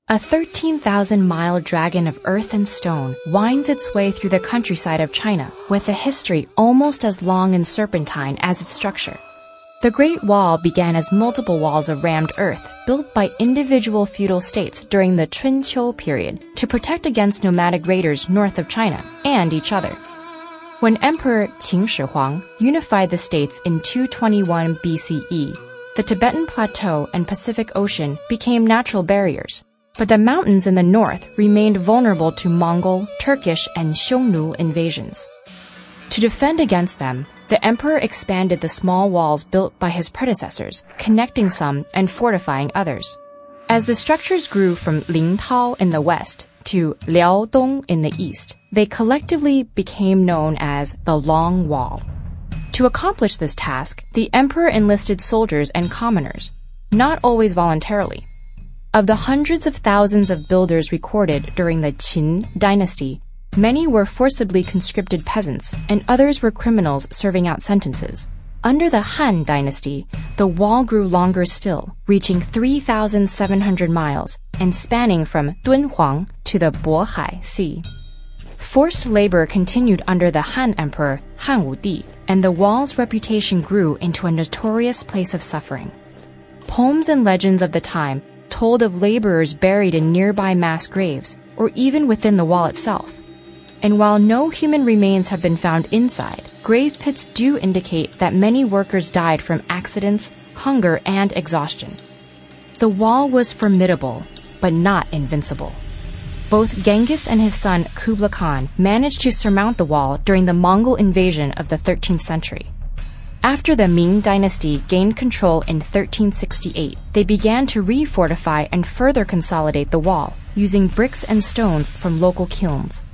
A 13,000-mile dragon of earth and stone winds its way through the countryside of China with a history almost as long and serpentine as its structure. The Great Wall began as multiple walls of rammed earth built by individual feudal states during the Chunqiu period to protect against nomadic raiders north of China and each other. When Emperor Qin Shi Huang unified the states in 221 BCE, the Tibetan Plateau and Pacific Ocean became natural barriers. But the mountains in the north remained vulnerable to Mongol, Turkish, and Xiongnu invasions. To defend against them, the emperor expanded the small walls built by his predecessors, connecting some and fortifying others. As the structures grew from Lingtao in the west to Liaodong in the east, they collectively became known as the Long Wall. To accomplish this task, the emperor enlisted soldiers and commoners, not always voluntarily. Of the hundreds of thousands of builders recorded during the Qin dynasty, many were forcibly conscripted peasants, and others were criminals serving out sentences. Under the Han dynasty, the wall grew longer still, reaching 3,700 miles and spanning from Dunhuang to the Bohai Sea. Forced labor continued under the Han Emperor Han Wudi, and the wall's reputation grew into a notorious place of suffering. Poems and legends of the time told of laborers buried in nearby mass graves or even within the wall itself. And while no human remains have been found inside, grave pits do indicate that many workers died from accidents, hunger, and exhaustion. The wall was formidable, but not invincible. Both Genghis and his son Kublai Khan managed to surmount the wall during the Mongol invasion of the 13th century. After the Ming dynasty gained control in 1368, they began to refortify and further consolidate the wall, using bricks and stones from local kilns.